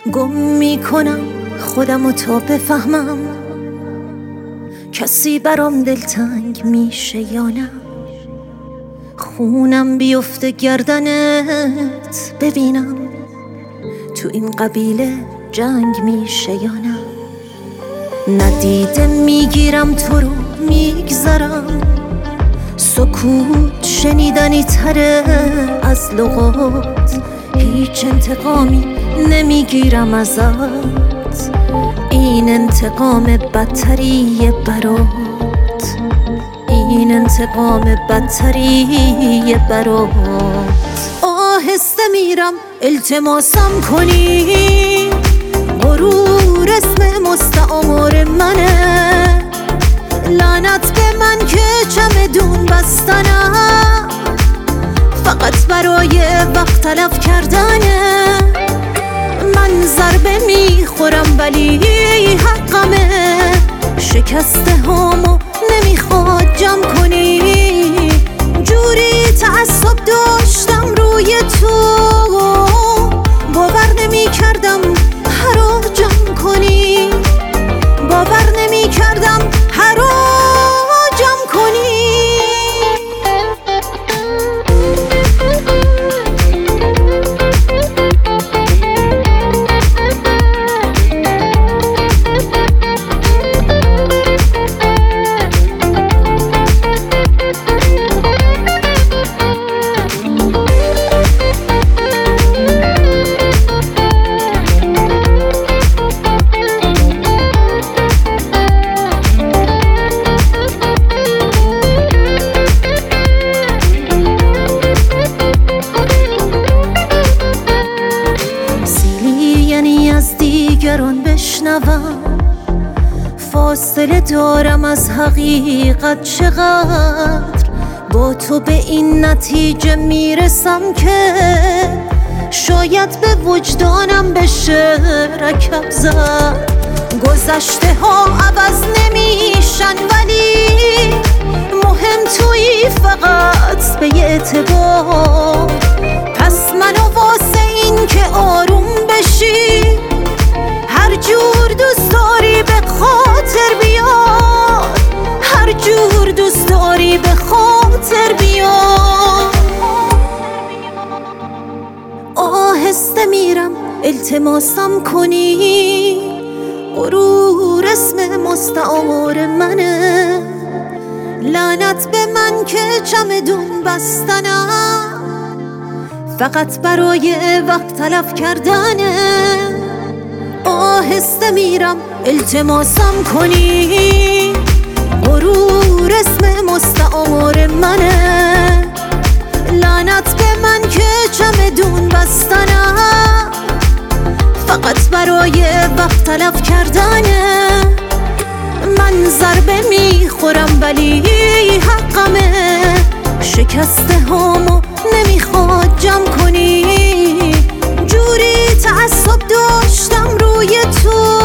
گم میکنم خودمو تا بفهمم کسی برام دلتنگ میشه یا نه. خونم بیفته گردنت ببینم تو این قبیله جنگ میشه یا نه. ندیده میگیرم تو رو میگذرم، سکوت شنیدنی تره از لغات. هیچ انتقامی نمیگیرم ازت، این انتقام بدتریه برات، این انتقام بدتریه برات. آهسته میرم التماسم کنی، غرور اسم مستعار منه. لعنت به من که چمدون بستنم فقط برای وقت تلف کردنه. من ضربه میخورم ولی حقمه، شکسته هامو نمیخواد جمع کنی. جوری تعصب داشتم روی تو، باور نمیکردم هر رو جمع کنی، باور نمیکردم هر رو جمع کنی. از دیگران بشنوم، فاصله دارم از حقیقت چقدر. با تو به این نتیجه میرسم که شاید به وجدانم بشه رکب زد. گذشته ها عوض نمیشن ولی مهم تویی فقط به اعتبار. پس منو واسه این که آروم بشی هر جور دوست داری به خاطر بیار، هر جور دوست داری به خاطر بیار. آهسته میرم التماسم کنی، غرور اسم مستعار منه. لعنت به من که چمدون بستنم فقط برای وقت تلف کردنه. آهسته میرم التماسم کنی، غرور اسم مستعار منه. لعنت به من که چمدون بستنم فقط برای وقت تلف کردنه. من ضربه میخورم ولی حقمه، شکسته هامو نمیخواد جمع کنی. جوری تعصب داشتم روی تو،